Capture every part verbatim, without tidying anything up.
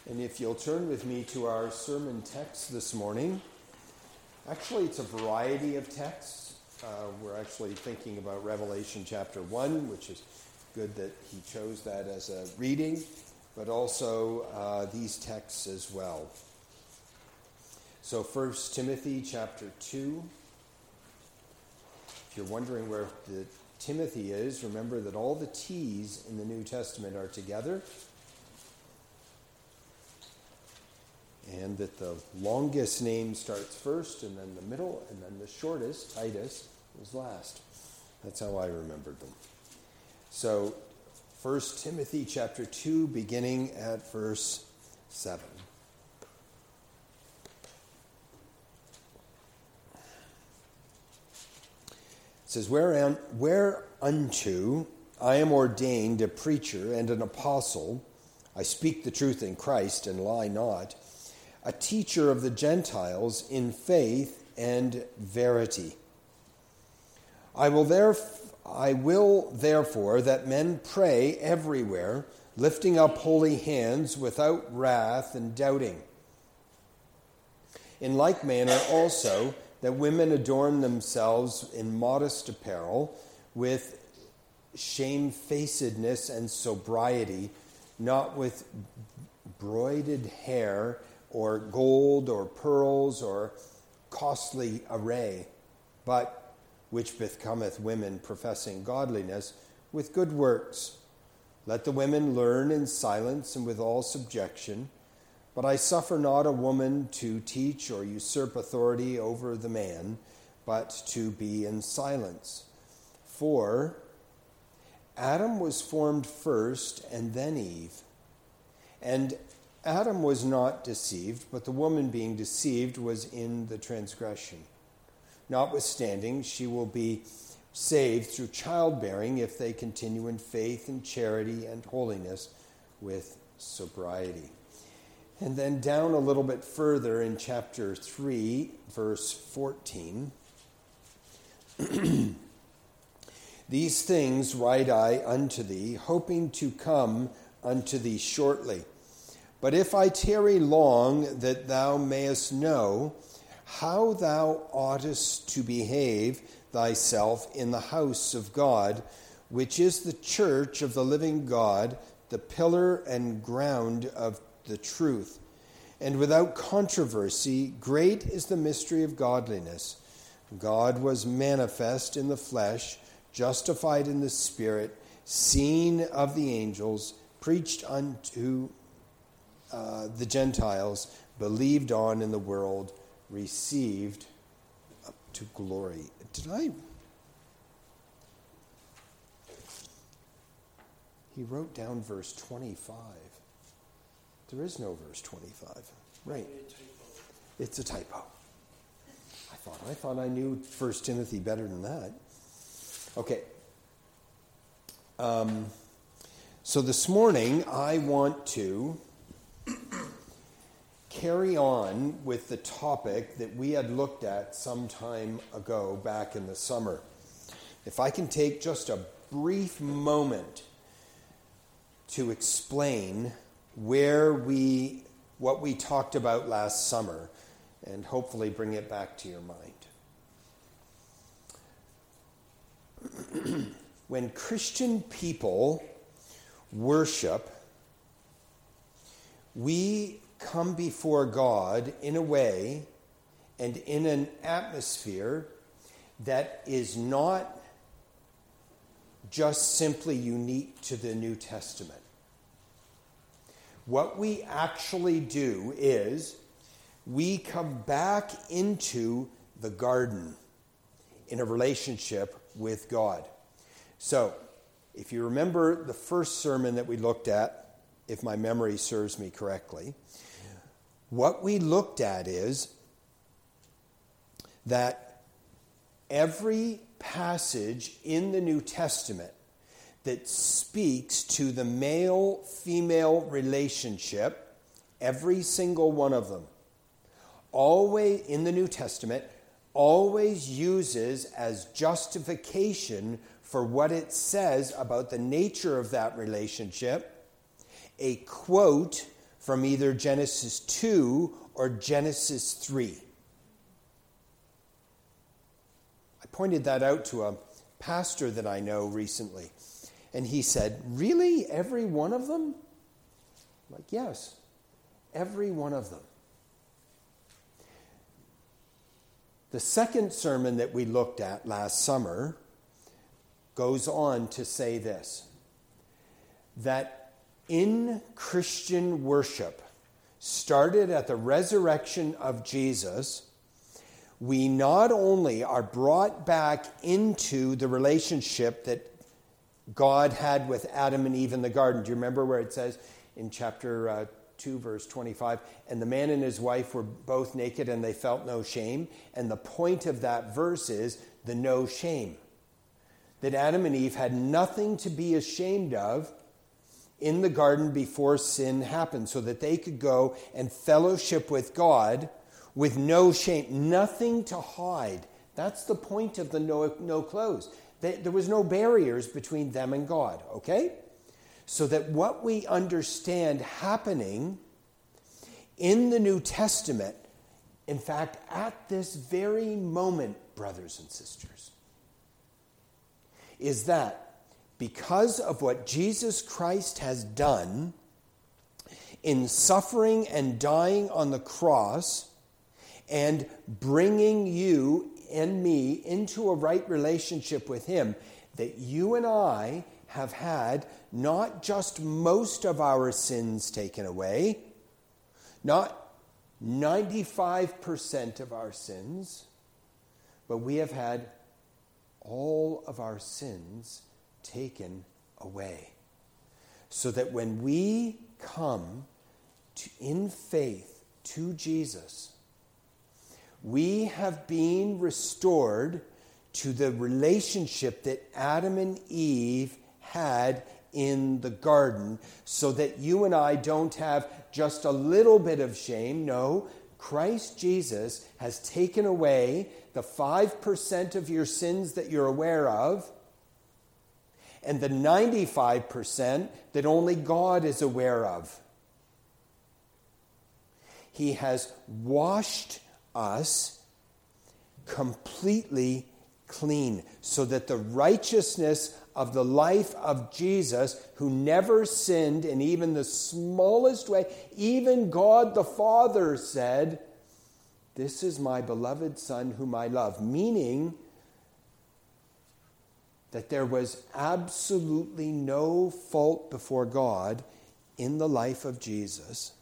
And if you'll turn with me to our sermon text this morning, actually it's a variety of texts. Uh, we're actually thinking about Revelation chapter one, which is good that he chose that as a reading, but also uh, these texts as well. So First Timothy chapter two. If you're wondering where the Timothy is, remember that all the T's in the New Testament are together, and that the longest name starts first, and then the middle, and then the shortest, Titus, was last. That's how I remembered them. So, First Timothy chapter two, beginning at verse seven. It says, Wherean, Whereunto I am ordained a preacher and an apostle, I speak the truth in Christ and lie not, a teacher of the Gentiles in faith and verity. I will, theref- I will therefore that men pray everywhere, lifting up holy hands without wrath and doubting. In like manner also, that women adorn themselves in modest apparel, with shamefacedness and sobriety, not with broided hair, or gold, or pearls, or costly array, but which becometh women professing godliness, with good works. Let the women learn in silence and with all subjection. But I suffer not a woman to teach or usurp authority over the man, but to be in silence. For Adam was formed first, and then Eve. And Adam was not deceived, but the woman being deceived was in the transgression. Notwithstanding, she will be saved through childbearing if they continue in faith and charity and holiness with sobriety. And then down a little bit further in chapter three, verse fourteen. These things write I unto thee, hoping to come unto thee shortly. But if I tarry long, that thou mayest know how thou oughtest to behave thyself in the house of God, which is the church of the living God, the pillar and ground of the truth. And without controversy, great is the mystery of godliness. God was manifest in the flesh, justified in the spirit, seen of the angels, preached unto Uh, the Gentiles, believed on in the world, received up to glory. Did I? He wrote down verse twenty-five. There is no verse twenty-five. Right. It's a typo. I thought I thought I knew First Timothy better than that. Okay. Um, so this morning I want to carry on with the topic that we had looked at some time ago back in the summer. If I can take just a brief moment to explain where we, what we talked about last summer, and hopefully bring it back to your mind. When Christian people worship, we come before God in a way and in an atmosphere that is not just simply unique to the New Testament. What we actually do is we come back into the garden in a relationship with God. So, if you remember the first sermon that we looked at, if my memory serves me correctly, what we looked at is that every passage in the New Testament that speaks to the male-female relationship, every single one of them, always in the New Testament, always uses as justification for what it says about the nature of that relationship a quote from either Genesis two or Genesis three. I pointed that out to a pastor that I know recently, and he said, "Really? Every one of them?" I'm like, yes, every one of them. The second sermon that we looked at last summer goes on to say this, that in Christian worship, started at the resurrection of Jesus, we not only are brought back into the relationship that God had with Adam and Eve in the garden. Do you remember where it says in chapter uh, two, verse twenty-five, and the man and his wife were both naked and they felt no shame? And the point of that verse is the no shame. That Adam and Eve had nothing to be ashamed of in the garden before sin happened, so that they could go and fellowship with God with no shame, nothing to hide. That's the point of the no, no clothes. There was no barriers between them and God, okay? So that what we understand happening in the New Testament, in fact, at this very moment, brothers and sisters, is that because of what Jesus Christ has done in suffering and dying on the cross and bringing you and me into a right relationship with him, that you and I have had not just most of our sins taken away, not ninety-five percent of our sins, but we have had all of our sins taken away. So that when we come to, in faith to Jesus, we have been restored to the relationship that Adam and Eve had in the garden, so that you and I don't have just a little bit of shame. No, Christ Jesus has taken away the five percent of your sins that you're aware of, and the ninety-five percent that only God is aware of. He has washed us completely clean, so that the righteousness of the life of Jesus, who never sinned in even the smallest way, even God the Father said, "This is my beloved Son whom I love," meaning that there was absolutely no fault before God in the life of Jesus.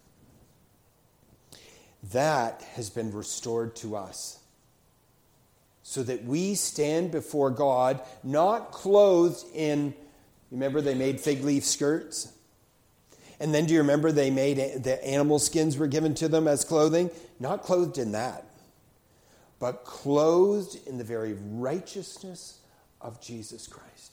That has been restored to us, so that we stand before God not clothed in, remember they made fig leaf skirts? And then do you remember they made, the animal skins were given to them as clothing? Not clothed in that, but clothed in the very righteousness of Jesus Christ.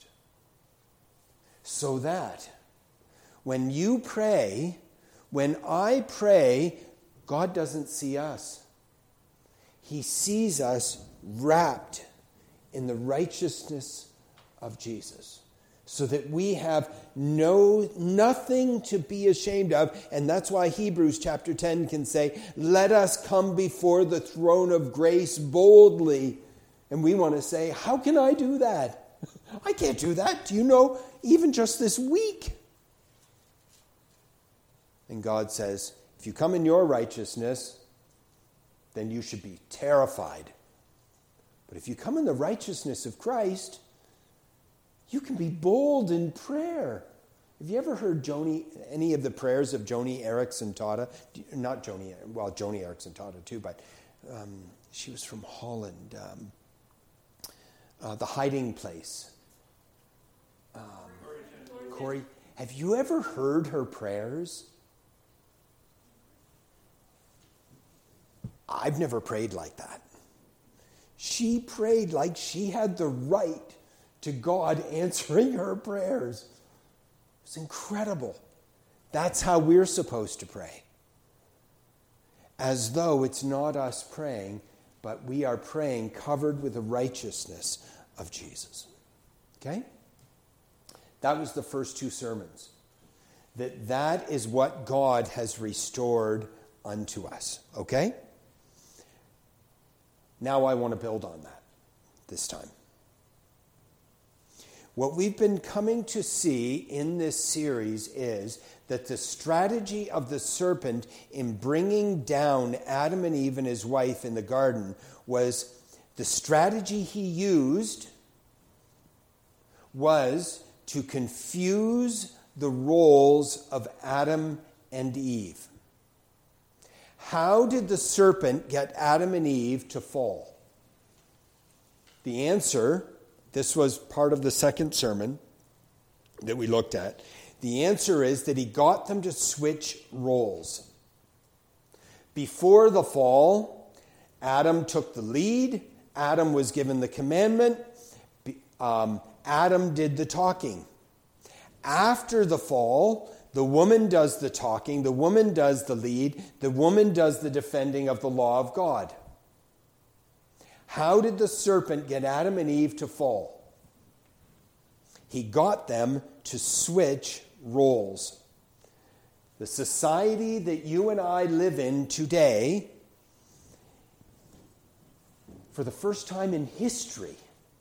So that when you pray, when I pray, God doesn't see us. He sees us wrapped in the righteousness of Jesus, so that we have no nothing to be ashamed of. And that's why Hebrews chapter ten can say, "Let us come before the throne of grace boldly." And we want to say, how can I do that? I can't do that. Do you know, even just this week? And God says, if you come in your righteousness, then you should be terrified. But if you come in the righteousness of Christ, you can be bold in prayer. Have you ever heard Joni, any of the prayers of Joni Eareckson Tada? Not Joni, well, Joni Eareckson Tada too, but um, she was from Holland. Um, uh, the Hiding Place. Um, Corey, have you ever heard her prayers? I've never prayed like that. She prayed like she had the right to God answering her prayers. It's incredible. That's how we're supposed to pray. As though it's not us praying, but we are praying covered with the righteousness of Jesus. Okay? That was the first two sermons. that that is what God has restored unto us. Okay? Now I want to build on that this time. What we've been coming to see in this series is that the strategy of the serpent in bringing down Adam and Eve and his wife in the garden was the strategy he used was to confuse the roles of Adam and Eve. How did the serpent get Adam and Eve to fall? The answer, this was part of the second sermon that we looked at. The answer is that he got them to switch roles. Before the fall, Adam took the lead. Adam was given the commandment. Um, Adam did the talking. After the fall, the woman does the talking. The woman does the lead. The woman does the defending of the law of God. How did the serpent get Adam and Eve to fall? He got them to switch roles. The society that you and I live in today, for the first time in history,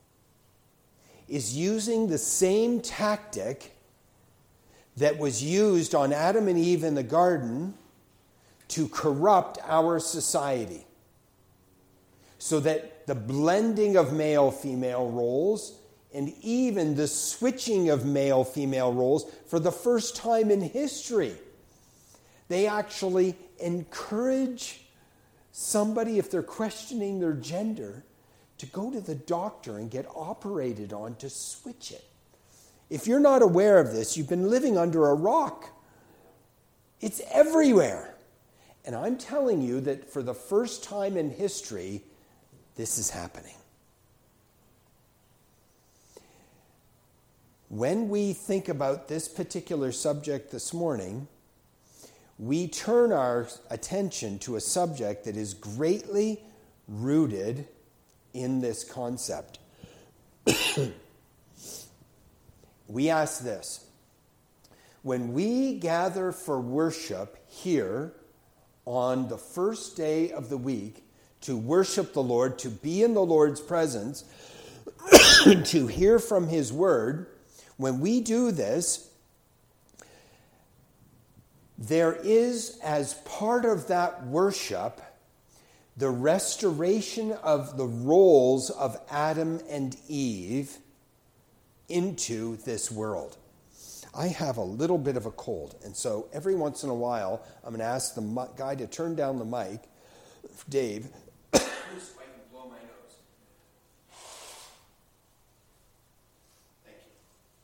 is using the same tactic that was used on Adam and Eve in the garden to corrupt our society. So that the blending of male-female roles and even the switching of male-female roles for the first time in history, they actually encourage somebody, if they're questioning their gender, to go to the doctor and get operated on to switch it. If you're not aware of this, you've been living under a rock. It's everywhere. And I'm telling you that for the first time in history, this is happening. When we think about this particular subject this morning, we turn our attention to a subject that is greatly rooted in this concept. We ask this: when we gather for worship here on the first day of the week to worship the Lord, to be in the Lord's presence, to hear from His Word, when we do this, there is, as part of that worship, the restoration of the roles of Adam and Eve into this world. I have a little bit of a cold, and so every once in a while, I'm going to ask the guy to turn down the mic, Dave, so I can blow my nose. Thank you.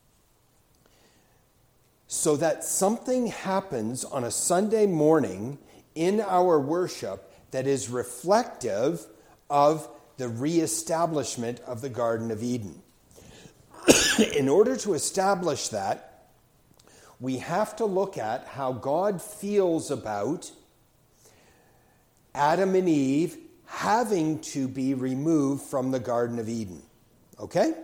So that something happens on a Sunday morning in our worship that is reflective of the reestablishment of the Garden of Eden. In order to establish that, we have to look at how God feels about Adam and Eve having to be removed from the Garden of Eden. Okay?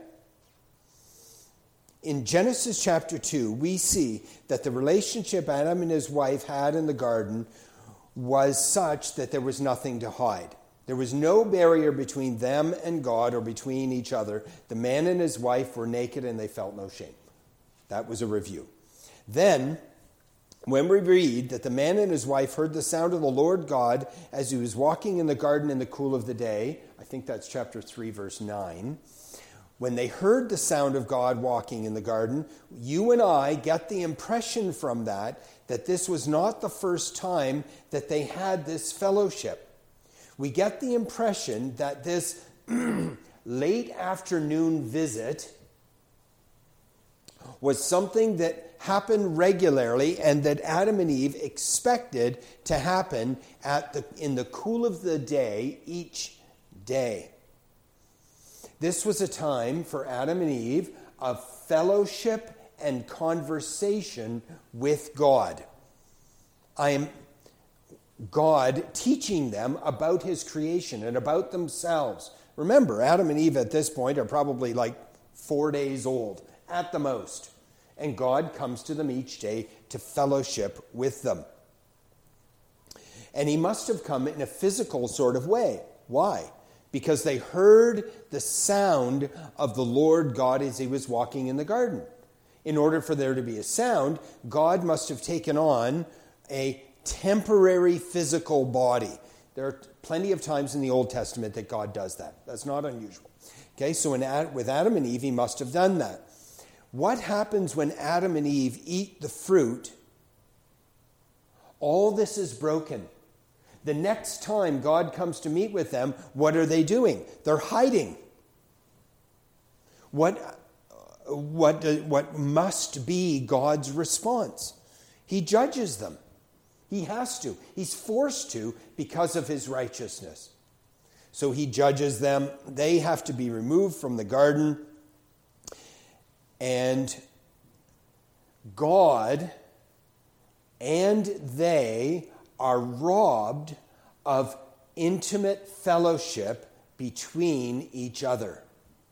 In Genesis chapter two, we see that the relationship Adam and his wife had in the garden was such that there was nothing to hide. There was no barrier between them and God or between each other. The man and his wife were naked and they felt no shame. That was a review. Then, when we read that the man and his wife heard the sound of the Lord God as he was walking in the garden in the cool of the day, I think that's chapter three, verse nine. When they heard the sound of God walking in the garden, you and I get the impression from that that this was not the first time that they had this fellowship. We get the impression that this late afternoon visit was something that happened regularly and that Adam and Eve expected to happen at the, in the cool of the day each day. This was a time for Adam and Eve of fellowship and conversation with God. I am God teaching them about His creation and about themselves. Remember, Adam and Eve at this point are probably like four days old at the most. and God comes to them each day to fellowship with them. And he must have come in a physical sort of way. Why? Because they heard the sound of the Lord God as he was walking in the garden. In order for there to be a sound, God must have taken on a temporary physical body. There are plenty of times in the Old Testament that God does that. That's not unusual. Okay, so in, with Adam and Eve, he must have done that. What happens when Adam and Eve eat the fruit? All this is broken. The next time God comes to meet with them, what are they doing? They're hiding. What, what, what must be God's response? He judges them. He has to. He's forced to because of his righteousness. So he judges them. They have to be removed from the garden. And God and they are robbed of intimate fellowship between each other.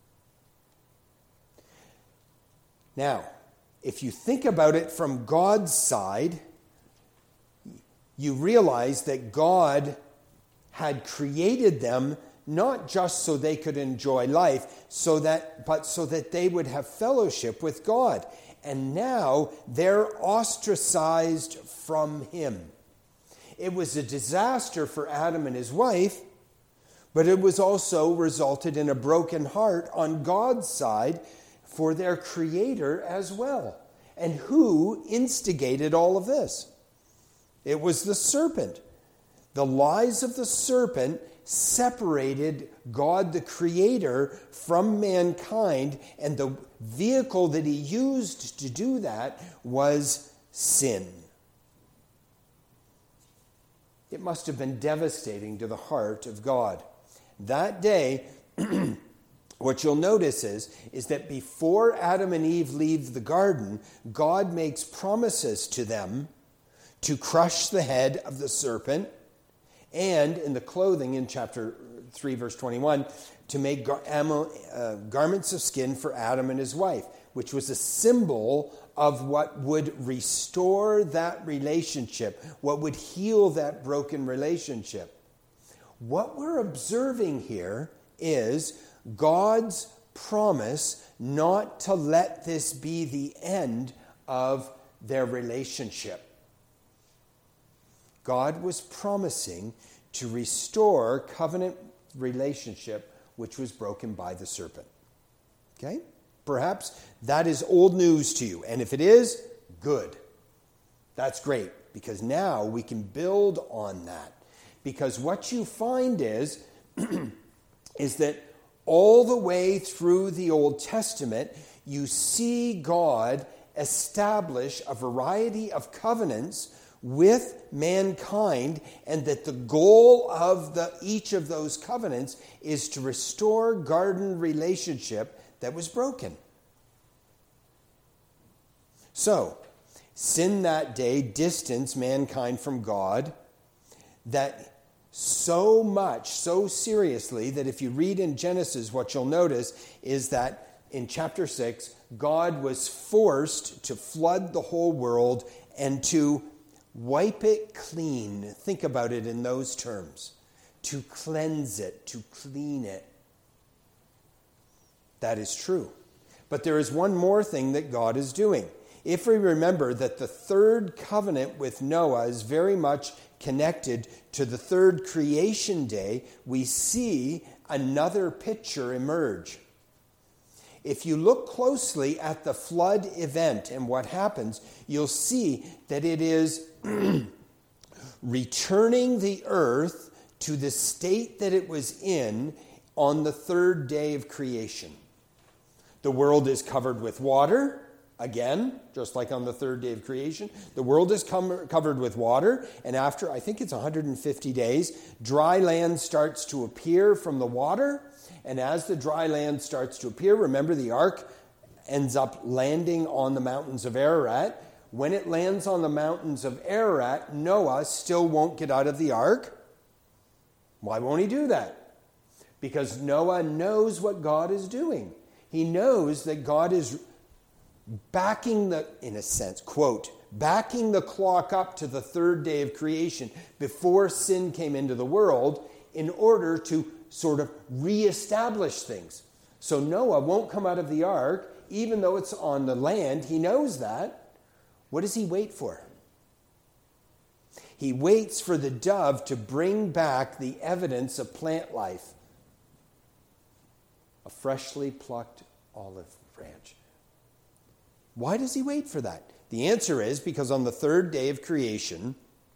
Now, if you think about it from God's side, you realize that God had created them not just so they could enjoy life, so that, but so that they would have fellowship with God. And now they're ostracized from him. It was a disaster for Adam and his wife, but it was also resulted in a broken heart on God's side for their Creator as well. And who instigated all of this? It was the serpent. The lies of the serpent separated God the Creator from mankind, and the vehicle that he used to do that was sin. It must have been devastating to the heart of God. That day, what you'll notice is, is that before Adam and Eve leave the garden, God makes promises to them to crush the head of the serpent, and in the clothing in chapter three, verse twenty-one, to make gar- uh, garments of skin for Adam and his wife, which was a symbol of what would restore that relationship, what would heal that broken relationship. What we're observing here is God's promise not to let this be the end of their relationship. God was promising to restore covenant relationship which was broken by the serpent. Okay? Perhaps that is old news to you. And if it is, good. That's great, because now we can build on that. Because what you find is, is that all the way through the Old Testament, you see God establish a variety of covenants with mankind, and that the goal of the, each of those covenants is to restore garden relationship that was broken. So, sin that day distanced mankind from God, that so much, so seriously, that if you read in Genesis, what you'll notice is that in chapter six, God was forced to flood the whole world and to wipe it clean. Think about it in those terms. To cleanse it, to clean it. That is true. But there is one more thing that God is doing. If we remember that the third covenant with Noah is very much connected to the third creation day, we see another picture emerge. If you look closely at the flood event and what happens, you'll see that it is returning the earth to the state that it was in on the third day of creation. The world is covered with water, again, just like on the third day of creation. The world is com- covered with water, and after, I think it's one hundred fifty days, dry land starts to appear from the water. And as the dry land starts to appear, remember the ark ends up landing on the mountains of Ararat. When it lands on the mountains of Ararat, Noah still won't get out of the ark. Why won't he do that? Because Noah knows what God is doing. He knows that God is backing the, in a sense, quote, backing the clock up to the third day of creation before sin came into the world in order to sort of reestablish things. So Noah won't come out of the ark, even though it's on the land. He knows that. What does he wait for? He waits for the dove to bring back the evidence of plant life. A freshly plucked olive branch. Why does he wait for that? The answer is because on the third day of creation,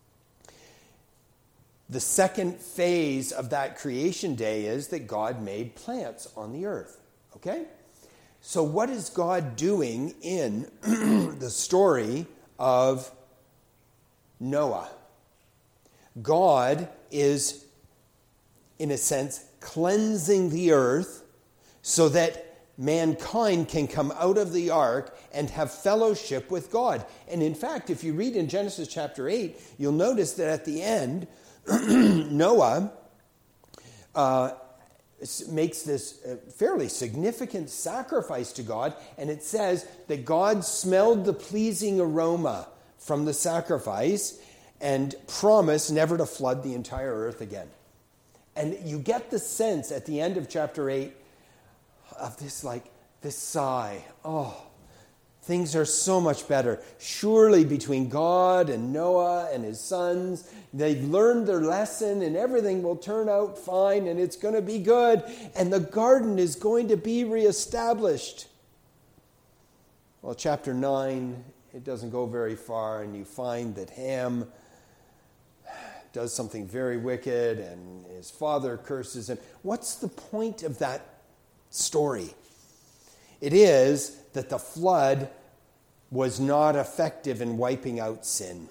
the second phase of that creation day is that God made plants on the earth. Okay? So what is God doing in the story of Noah? God is, in a sense, cleansing the earth so that mankind can come out of the ark and have fellowship with God. And in fact, if you read in Genesis chapter eight, you'll notice that at the end, Noah uh, makes this fairly significant sacrifice to God, and it says that God smelled the pleasing aroma from the sacrifice and promised never to flood the entire earth again. And you get the sense at the end of chapter eight of this, like, this sigh. Oh, things are so much better. Surely between God and Noah and his sons, they've learned their lesson and everything will turn out fine and it's going to be good and the garden is going to be reestablished. Well, chapter nine, it doesn't go very far, and you find that Ham does something very wicked and his father curses him. What's the point of that story? It is that the flood was not effective in wiping out sin.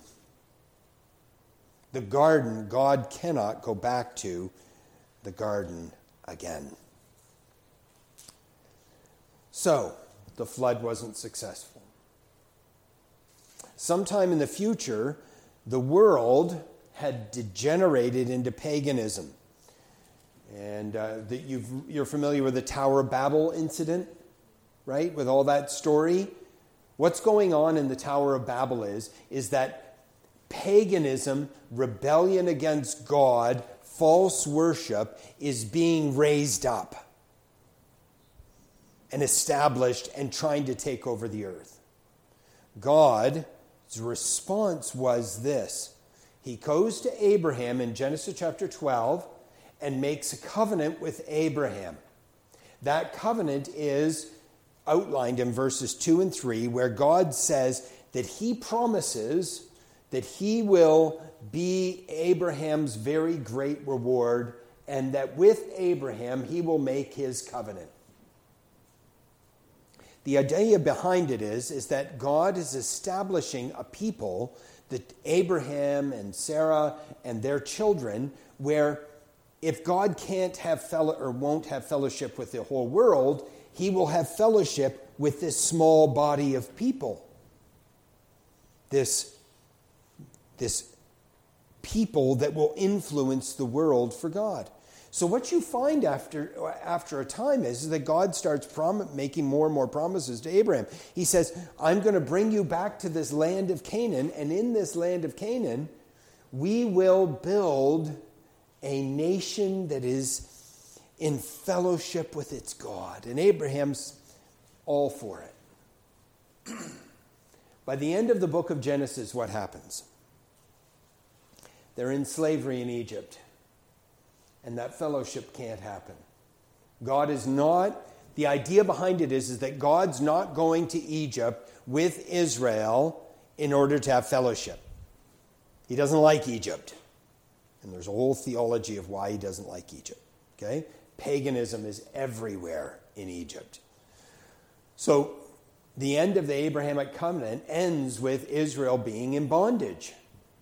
The garden, God cannot go back to the garden again. So, the flood wasn't successful. Sometime in the future, the world had degenerated into paganism. And uh, that you've, you're familiar with the Tower of Babel incident, right? With all that story. What's going on in the Tower of Babel is, is that paganism, rebellion against God, false worship is being raised up and established and trying to take over the earth. God's response was this. He goes to Abraham in Genesis chapter twelve and makes a covenant with Abraham. That covenant is outlined in verses two and three, where God says that he promises that he will be Abraham's very great reward, and that with Abraham he will make his covenant. The idea behind it is, is that God is establishing a people, that Abraham and Sarah and their children, where if God can't have fellow or won't have fellowship with the whole world, he will have fellowship with this small body of people. This, this people that will influence the world for God. So what you find after, after a time is, is that God starts prom- making more and more promises to Abraham. He says, I'm going to bring you back to this land of Canaan, and in this land of Canaan, we will build a nation that is in fellowship with its God. And Abraham's all for it. By the end of the book of Genesis, what happens? They're in slavery in Egypt. And that fellowship can't happen. God is not, the idea behind it is, is that God's not going to Egypt with Israel in order to have fellowship. He doesn't like Egypt. And there's a whole theology of why he doesn't like Egypt. Okay? Paganism is everywhere in Egypt. So the end of the Abrahamic covenant ends with Israel being in bondage.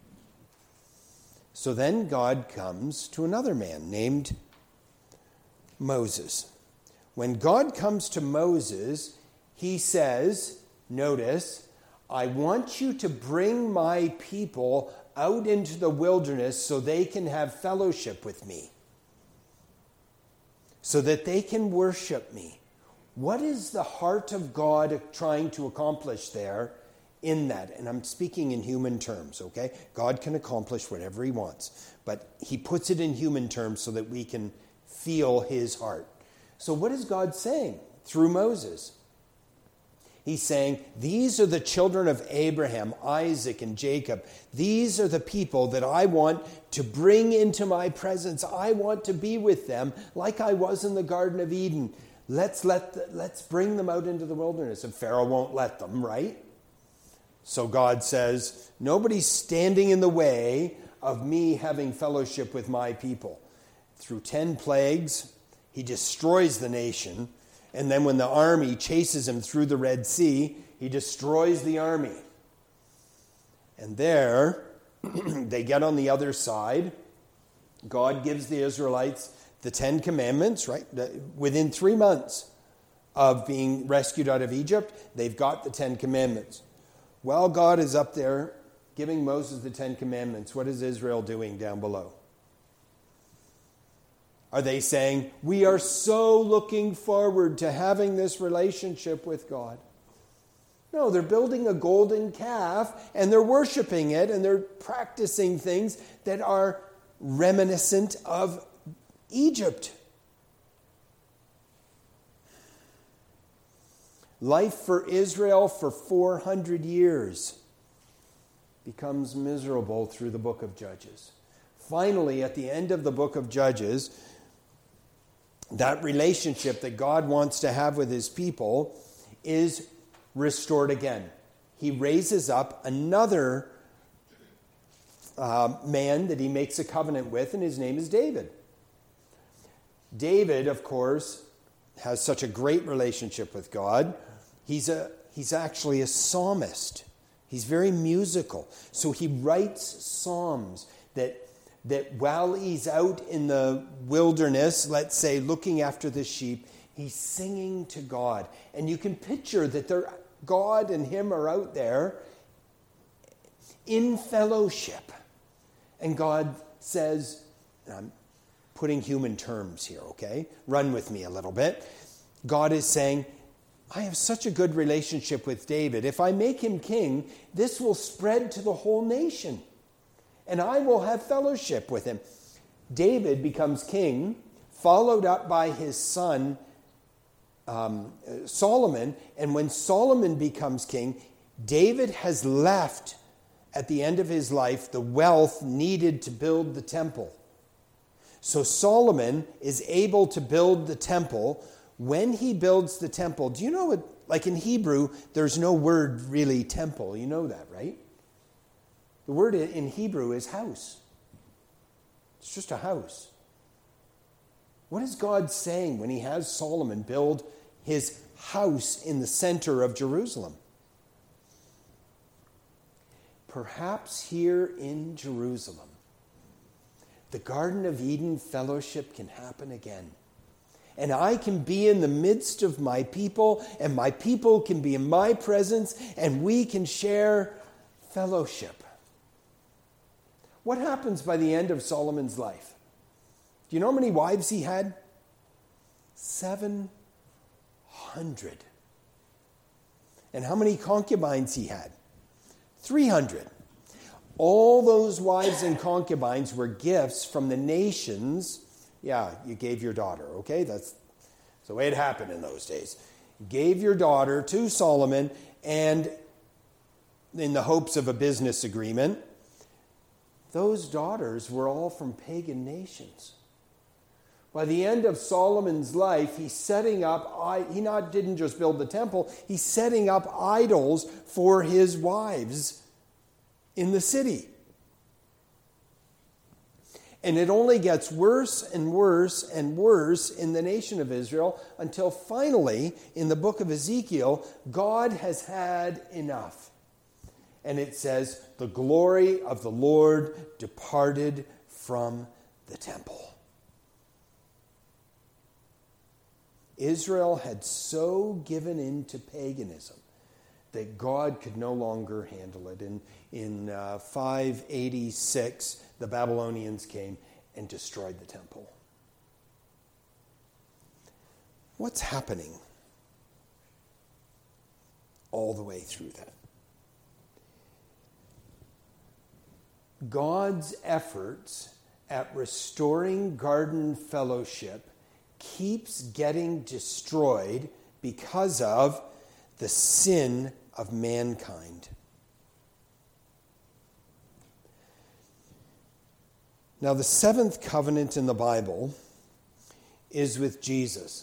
So then God comes to another man named Moses. When God comes to Moses, he says, notice, I want you to bring my people out into the wilderness so they can have fellowship with me, so that they can worship me. What is the heart of God trying to accomplish there in that? And I'm speaking in human terms, okay? God can accomplish whatever he wants, but he puts it in human terms so that we can feel his heart. So what is God saying through Moses? He's saying, these are the children of Abraham, Isaac, and Jacob. These are the people that I want to bring into my presence. I want to be with them like I was in the Garden of Eden. Let's let the, let's bring them out into the wilderness. And Pharaoh won't let them, right? So God says, nobody's standing in the way of me having fellowship with my people. Through ten plagues, he destroys the nation. And then when the army chases him through the Red Sea, he destroys the army. And there, they get on the other side. God gives the Israelites the Ten Commandments, right? Within three months of being rescued out of Egypt, they've got the Ten Commandments. While God is up there giving Moses the Ten Commandments, what is Israel doing down below? Are they saying, we are so looking forward to having this relationship with God? No, they're building a golden calf and they're worshiping it and they're practicing things that are reminiscent of Egypt. Life for Israel for four hundred years becomes miserable through the book of Judges. Finally, at the end of the book of Judges, that relationship that God wants to have with his people is restored again. He raises up another uh, man that he makes a covenant with, and his name is David. David, of course, has such a great relationship with God. He's a he's actually a psalmist. He's very musical. So he writes psalms that that while he's out in the wilderness, let's say, looking after the sheep, he's singing to God. And you can picture that they're, God and him are out there in fellowship. And God says, and I'm putting human terms here, okay? Run with me a little bit. God is saying, I have such a good relationship with David. If I make him king, this will spread to the whole nation. And I will have fellowship with him. David becomes king, followed up by his son um, Solomon. And when Solomon becomes king, David has left at the end of his life the wealth needed to build the temple. So Solomon is able to build the temple. When he builds the temple, do you know what, like in Hebrew, there's no word really temple. You know that, right? The word in Hebrew is house. It's just a house. What is God saying when he has Solomon build his house in the center of Jerusalem? Perhaps here in Jerusalem, the Garden of Eden fellowship can happen again. And I can be in the midst of my people, and my people can be in my presence, and we can share fellowship. What happens by the end of Solomon's life? Do you know how many wives he had? seven hundred. And how many concubines he had? three hundred. All those wives and concubines were gifts from the nations. Yeah, you gave your daughter, okay? That's the way it happened in those days. You gave your daughter to Solomon, and in the hopes of a business agreement, those daughters were all from pagan nations. By the end of Solomon's life, he's setting up, he not didn't just build the temple, he's setting up idols for his wives in the city. And it only gets worse and worse and worse in the nation of Israel until finally, in the book of Ezekiel, God has had enough. And it says, the glory of the Lord departed from the temple. Israel had so given in to paganism that God could no longer handle it. In, in uh, five eighty-six, the Babylonians came and destroyed the temple. What's happening? all the way through that. God's efforts at restoring garden fellowship keeps getting destroyed because of the sin of mankind. Now, the seventh covenant in the Bible is with Jesus.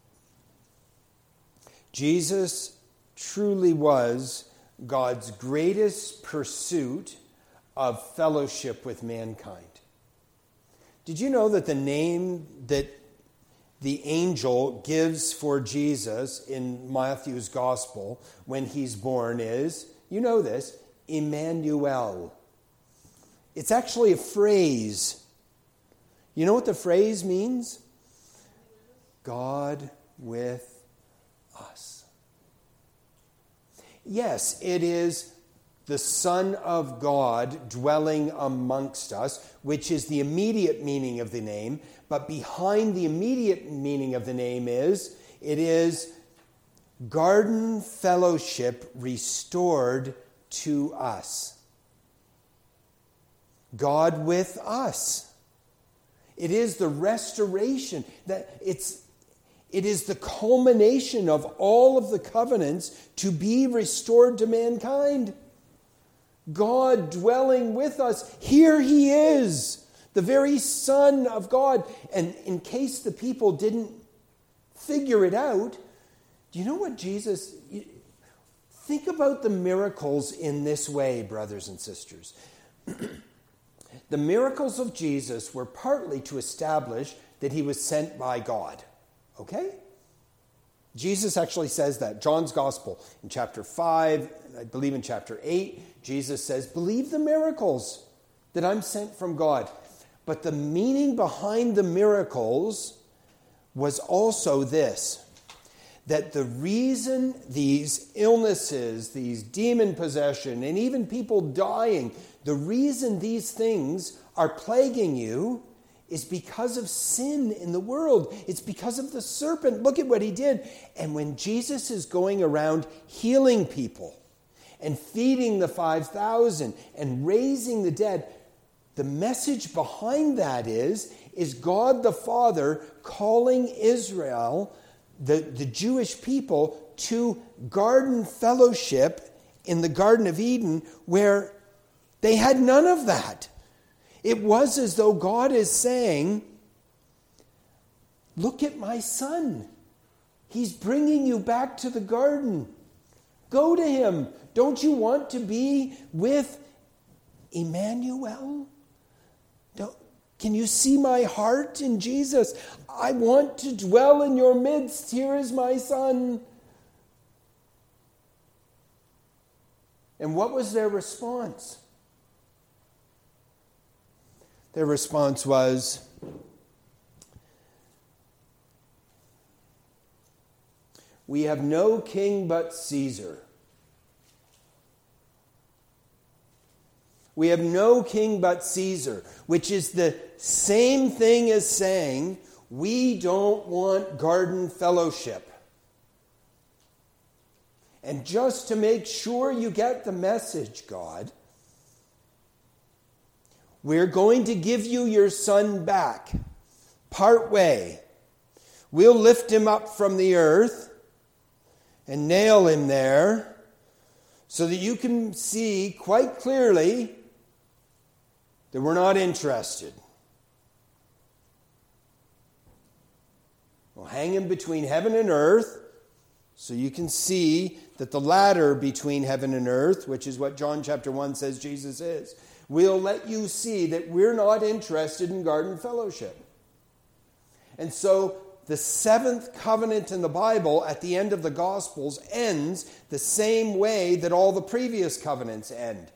Jesus truly was God's greatest pursuit of fellowship with mankind. Did you know that the name that the angel gives for Jesus in Matthew's gospel when he's born is, you know this, Emmanuel. It's actually a phrase. You know what the phrase means? God with us. Yes, it is the Son of God dwelling amongst us, which is the immediate meaning of the name. But behind the immediate meaning of the name is, it is garden fellowship restored to us. God with us. It is the restoration. That it's, it is the culmination of all of the covenants to be restored to mankind. God dwelling with us. Here he is, the very Son of God. And in case the people didn't figure it out, do you know what Jesus... Think about the miracles in this way, brothers and sisters. The miracles of Jesus were partly to establish that he was sent by God. Okay? Jesus actually says that. John's Gospel in chapter five, I believe in chapter eight, Jesus says, believe the miracles that I'm sent from God. But the meaning behind the miracles was also this, that the reason these illnesses, these demon possession, and even people dying, the reason these things are plaguing you is because of sin in the world. It's because of the serpent. Look at what he did. And when Jesus is going around healing people and feeding the five thousand and raising the dead, the message behind that is, is God the Father calling Israel, the, the Jewish people, to garden fellowship in the Garden of Eden where they had none of that. It was as though God is saying, look at my son. He's bringing you back to the garden. Go to him. Don't you want to be with Emmanuel? Don't, can you see my heart in Jesus? I want to dwell in your midst. Here is my son. And what was their response? Their response was, we have no king but Caesar. We have no king but Caesar, which is the same thing as saying, we don't want garden fellowship. And just to make sure you get the message, God, we're going to give you your son back, part way. We'll lift him up from the earth and nail him there so that you can see quite clearly that we're not interested. We'll hang him between heaven and earth so you can see that the ladder between heaven and earth, which is what John chapter one says Jesus is, we'll let you see that we're not interested in garden fellowship. And so the seventh covenant in the Bible at the end of the Gospels ends the same way that all the previous covenants end.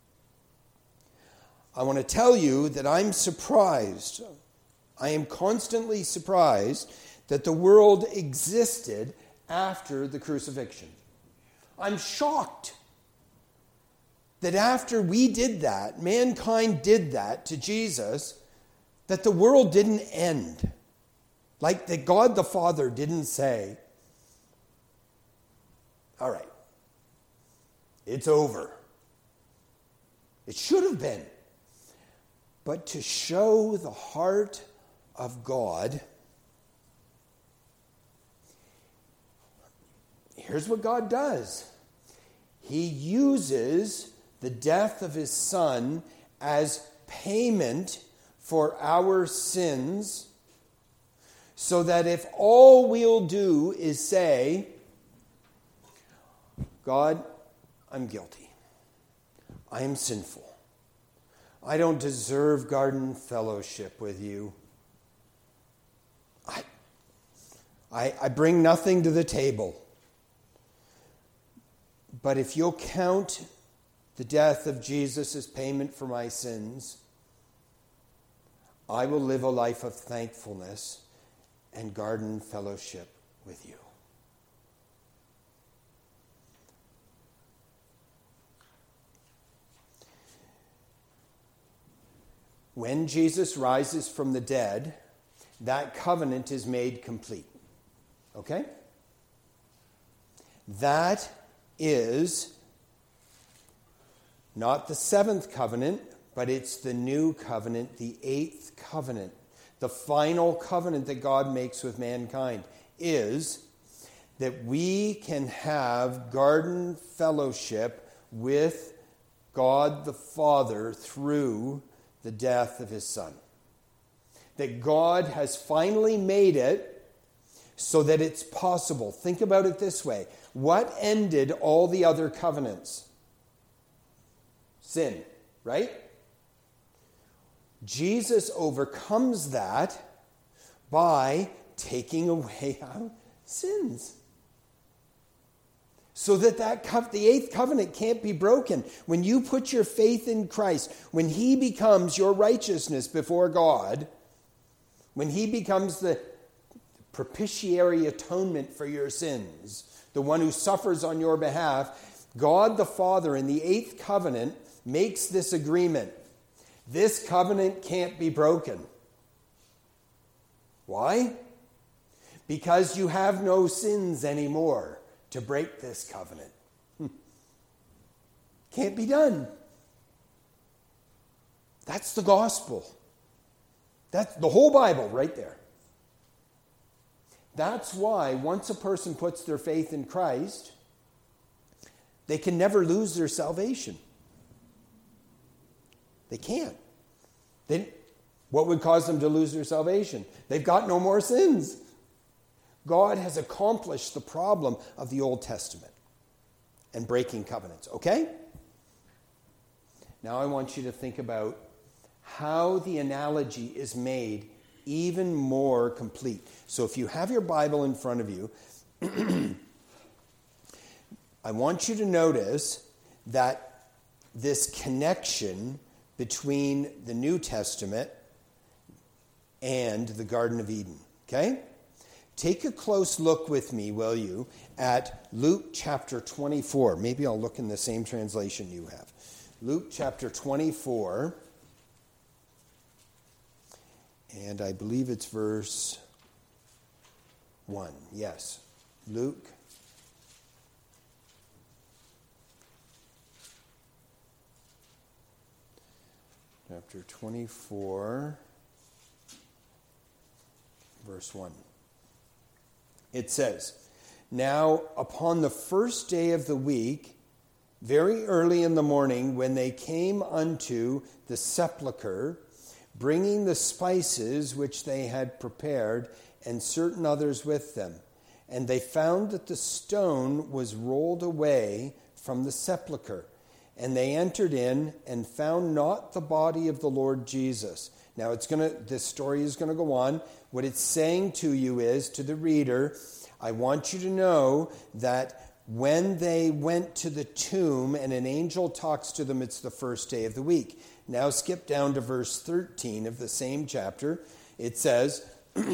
I want to tell you that I'm surprised. I am constantly surprised that the world existed after the crucifixion. I'm shocked that after we did that, mankind did that to Jesus, that the world didn't end. Like that God the Father didn't say, all right, It's over. It should have been. But to show the heart of God, here's what God does. He uses the death of his Son as payment for our sins, so that if all we'll do is say, God, I'm guilty. I am sinful. I don't deserve garden fellowship with you. I, I, I bring nothing to the table. But if you'll count the death of Jesus as payment for my sins, I will live a life of thankfulness and garden fellowship with you. When Jesus rises from the dead, that covenant is made complete. Okay? That is not the seventh covenant, but it's the new covenant, the eighth covenant. The final covenant that God makes with mankind is that we can have garden fellowship with God the Father through the death of his Son. That God has finally made it so that it's possible. Think about it this way. What ended all the other covenants? Sin, right? Jesus overcomes that by taking away our sins. So that, that co- the eighth covenant can't be broken. When you put your faith in Christ, when he becomes your righteousness before God, when he becomes the propitiatory atonement for your sins, the one who suffers on your behalf, God the Father in the eighth covenant makes this agreement. This covenant can't be broken. Why? Because you have no sins anymore to break this covenant. Can't be done. That's the gospel. That's the whole Bible right there. That's why once a person puts their faith in Christ, they can never lose their salvation. They can't. Then what would cause them to lose their salvation? They've got no more sins. God has accomplished the problem of the Old Testament and breaking covenants. Okay? Now I want you to think about how the analogy is made even more complete. So if you have your Bible in front of you, I want you to notice that this connection between the New Testament and the Garden of Eden. Okay? Take a close look with me, will you, at Luke chapter twenty-four. Maybe I'll look in the same translation you have. Luke chapter twenty-four. And I believe it's verse one. Yes. Luke. Chapter twenty-four. Verse one. It says, "Now upon the first day of the week, very early in the morning, when they came unto the sepulchre, bringing the spices which they had prepared, and certain others with them, and they found that the stone was rolled away from the sepulchre. And they entered in and found not the body of the Lord Jesus." Now it's going to, this story is going to go on. What it's saying to you is, to the reader, I want you to know that when they went to the tomb and an angel talks to them, it's the first day of the week. Now skip down to verse thirteen of the same chapter. It says,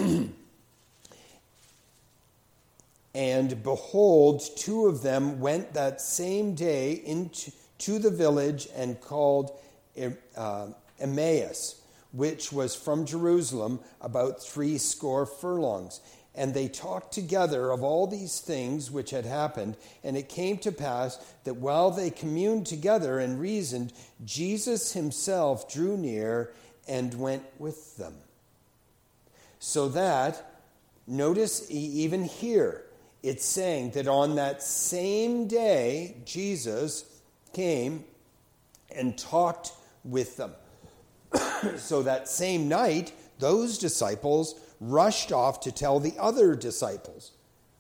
"And behold, two of them went that same day into to the village and called uh, Emmaus, which was from Jerusalem about three score furlongs, And they talked together of all these things which had happened. And it came to pass that while they communed together and reasoned, Jesus himself drew near and went with them. So that, notice even here, it's saying that on that same day, Jesus came and talked with them. So that same night, those disciples rushed off to tell the other disciples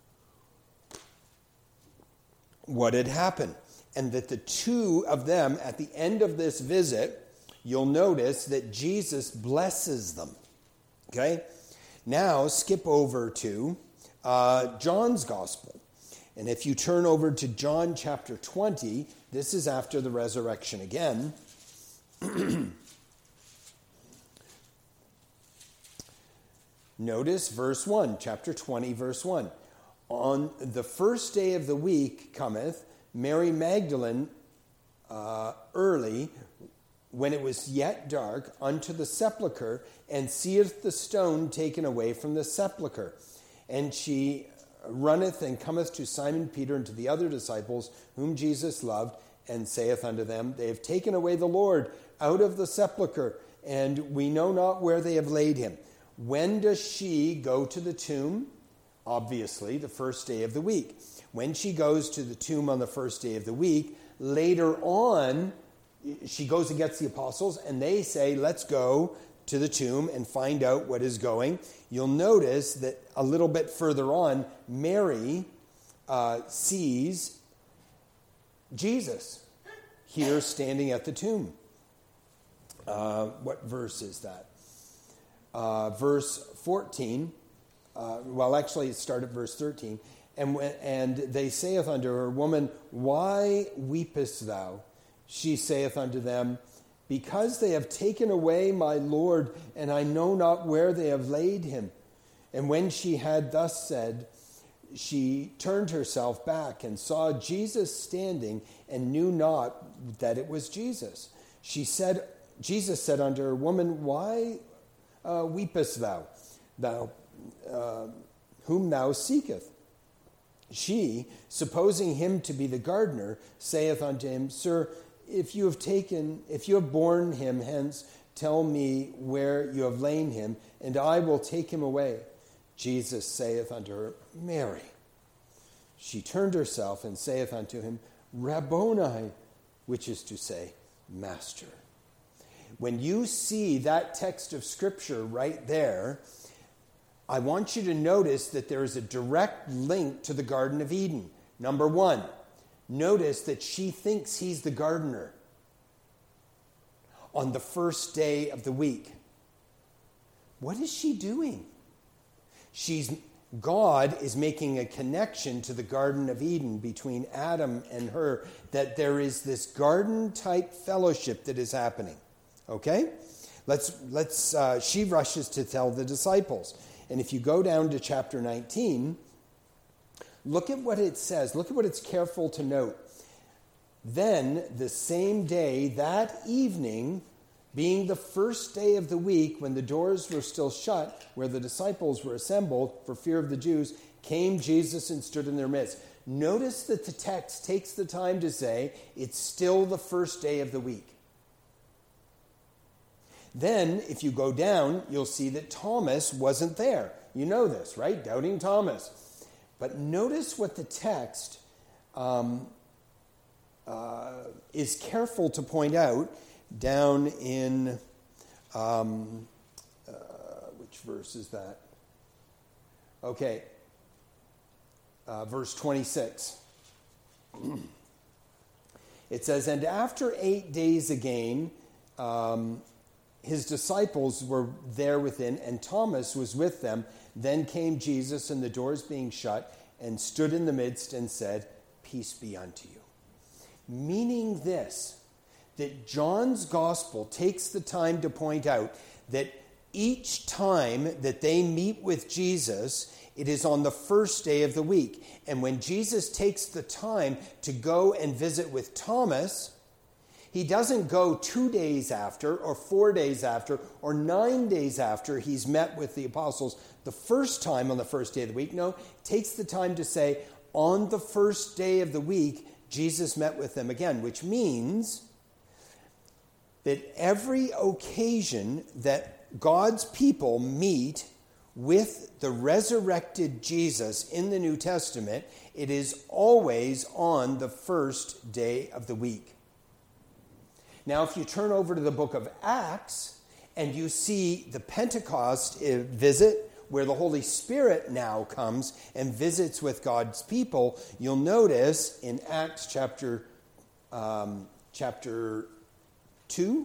what had happened. And that the two of them, at the end of this visit, you'll notice that Jesus blesses them. Okay? Now, skip over to uh, John's Gospel. And if you turn over to John chapter twenty, this is after the resurrection again. Notice verse one, chapter twenty, verse one. On the first day of the week cometh Mary Magdalene uh, early, when it was yet dark, unto the sepulchre, and seeth the stone taken away from the sepulchre. And she runneth and cometh to Simon Peter and to the other disciples, whom Jesus loved, and saith unto them, They have taken away the Lord out of the sepulchre, and we know not where they have laid him. When does she go to the tomb? Obviously, the first day of the week. When she goes to the tomb on the first day of the week, later on, she goes and gets the apostles, and they say, let's go to the tomb and find out what is going. You'll notice that a little bit further on, Mary uh, sees Jesus here standing at the tomb. Uh, what verse is that? Uh, verse fourteen, uh, well, actually, it started at verse thirteen. And, and they saith unto her, Woman, why weepest thou? She saith unto them, Because they have taken away my Lord, and I know not where they have laid him. And when she had thus said, she turned herself back and saw Jesus standing, and knew not that it was Jesus. She said, Jesus said unto her, Woman, why Uh, weepest thou, thou uh, whom thou seekest? She, supposing him to be the gardener, saith unto him, Sir, if you have taken, if you have borne him hence, tell me where you have lain him, and I will take him away. Jesus saith unto her, Mary. She turned herself and saith unto him, Rabboni, which is to say, Master. When you see that text of Scripture right there, I want you to notice that there is a direct link to the Garden of Eden. Number one, notice that she thinks he's the gardener on the first day of the week. What is she doing? She's God is making a connection to the Garden of Eden between Adam and her, that there is this garden-type fellowship that is happening. Okay? Let's, let's, uh, she rushes to tell the disciples. And if you go down to chapter nineteen, look at what it says. Look at what it's careful to note. Then, the same day, that evening, being the first day of the week, when the doors were still shut, where the disciples were assembled for fear of the Jews, came Jesus and stood in their midst. Notice that the text takes the time to say it's still the first day of the week. Then, if you go down, you'll see that Thomas wasn't there. You know this, right? Doubting Thomas. But notice what the text um, uh, is careful to point out down in, um, uh, which verse is that? Okay, uh, verse twenty-six. It says, And after eight days again, um, his disciples were there within, and Thomas was with them. Then came Jesus, and the doors being shut, and stood in the midst and said, Peace be unto you. Meaning this, that John's gospel takes the time to point out that each time that they meet with Jesus, it is on the first day of the week. And when Jesus takes the time to go and visit with Thomas, He doesn't go two days after or four days after or nine days after he's met with the apostles the first time on the first day of the week. No, it takes the time to say, on the first day of the week, Jesus met with them again, which means that every occasion that God's people meet with the resurrected Jesus in the New Testament, it is always on the first day of the week. Now, if you turn over to the book of Acts and you see the Pentecost visit, where the Holy Spirit now comes and visits with God's people, you'll notice in Acts chapter um, chapter two,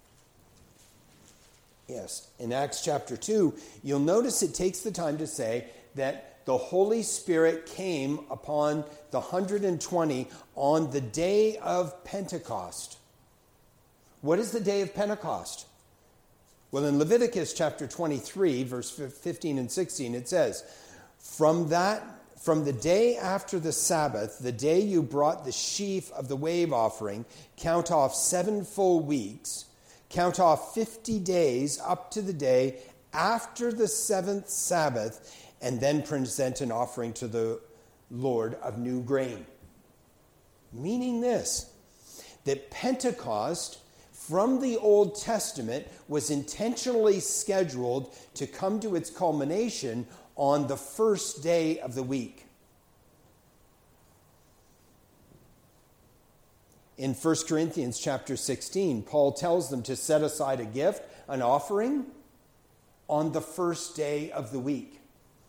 yes, in Acts chapter two, you'll notice it takes the time to say that the Holy Spirit came upon the one hundred twenty on the day of Pentecost. What is the day of Pentecost? Well, in Leviticus chapter twenty-three, verse fifteen and sixteen, it says, From that, from the day after the Sabbath, the day you brought the sheaf of the wave offering, count off seven full weeks, count off fifty days up to the day after the seventh Sabbath, and then present an offering to the Lord of new grain. Meaning this, that Pentecost from the Old Testament was intentionally scheduled to come to its culmination on the first day of the week. In First Corinthians chapter sixteen, Paul tells them to set aside a gift, an offering, on the first day of the week.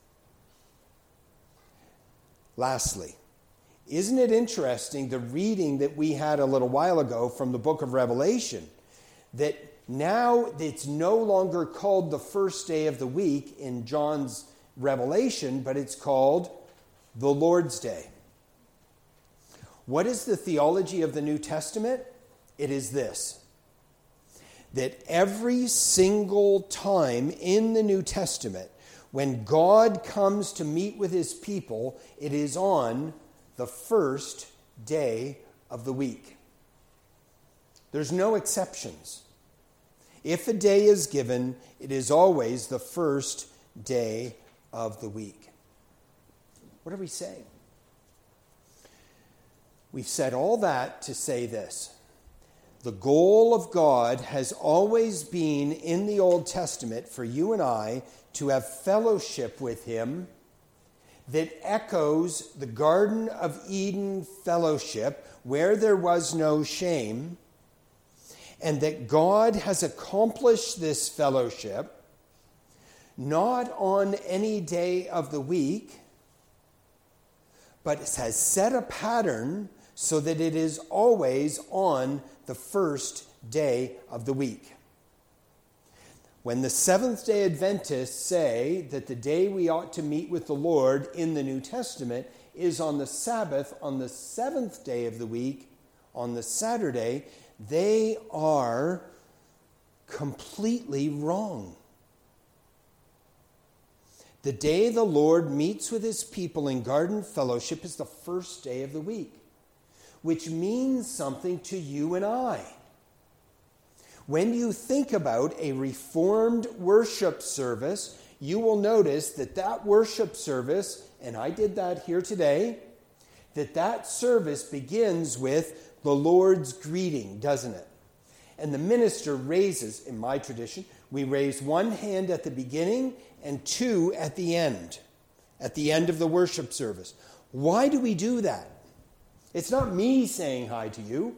Lastly, isn't it interesting, the reading that we had a little while ago from the book of Revelation, that now it's no longer called the first day of the week in John's Revelation, but it's called the Lord's Day. What is the theology of the New Testament? It is this, that every single time in the New Testament, when God comes to meet with his people, it is on the first day of the week. There's no exceptions. If a day is given, it is always the first day of the week. What are we saying? We've said all that to say this. The goal of God has always been in the Old Testament for you and I to have fellowship with him that echoes the Garden of Eden fellowship where there was no shame, and that God has accomplished this fellowship not on any day of the week, but has set a pattern so that it is always on the first day of the week. When the Seventh-day Adventists say that the day we ought to meet with the Lord in the New Testament is on the Sabbath, on the seventh day of the week, on the Saturday, they are completely wrong. The day the Lord meets with his people in garden fellowship is the first day of the week, which means something to you and I. When you think about a Reformed worship service, you will notice that that worship service, and I did that here today, that that service begins with the Lord's greeting, doesn't it? And the minister raises, in my tradition, we raise one hand at the beginning and two at the end, at the end of the worship service. Why do we do that? It's not me saying hi to you.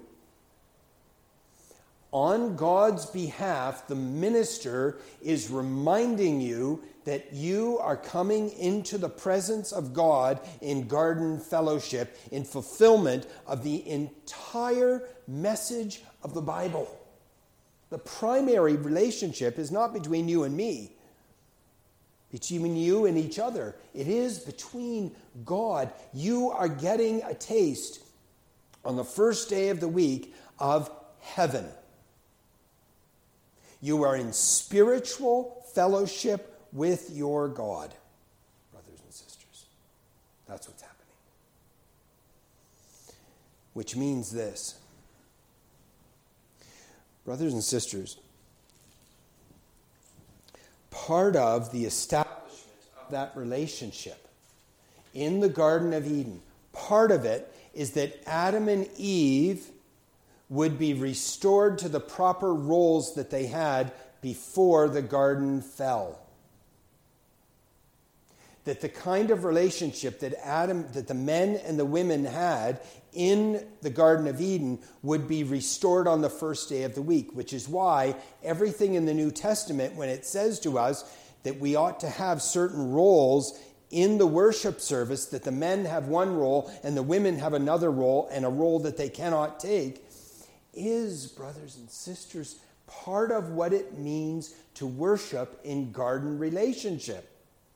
On God's behalf, the minister is reminding you that you are coming into the presence of God in garden fellowship in fulfillment of the entire message of the Bible. The primary relationship is not between you and me, between you and each other. It is between God. You are getting a taste on the first day of the week of heaven. You are in spiritual fellowship with your God, brothers and sisters. That's what's happening. Which means this. Brothers and sisters, part of the establishment of that relationship in the Garden of Eden, part of it is that Adam and Eve would be restored to the proper roles that they had before the garden fell. That the kind of relationship that Adam, that the men and the women had in the Garden of Eden would be restored on the first day of the week, which is why everything in the New Testament, when it says to us that we ought to have certain roles in the worship service, that the men have one role and the women have another role, and a role that they cannot take, is, brothers and sisters, part of what it means to worship in garden relationship.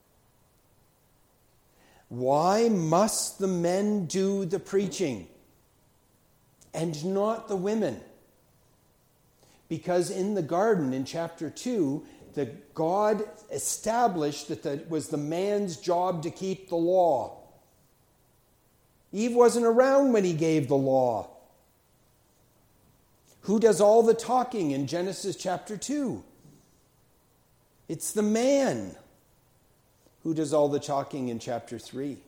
Why must the men do the preaching and not the women? Because in the garden, in chapter two, the God established that it was the man's job to keep the law. Eve wasn't around when he gave the law. Who does all the talking in Genesis chapter two? It's the man. Who does all the talking in chapter three?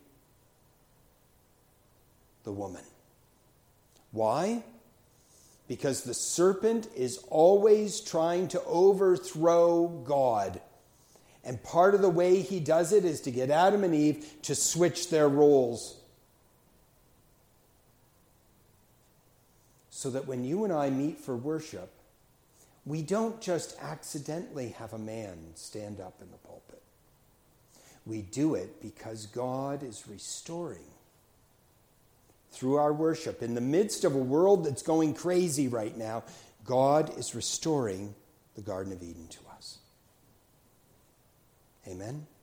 The woman. Why? Because the serpent is always trying to overthrow God. And part of the way he does it is to get Adam and Eve to switch their roles. So that when you and I meet for worship, we don't just accidentally have a man stand up in the pulpit. We do it because God is restoring through our worship. In the midst of a world that's going crazy right now, God is restoring the Garden of Eden to us. Amen?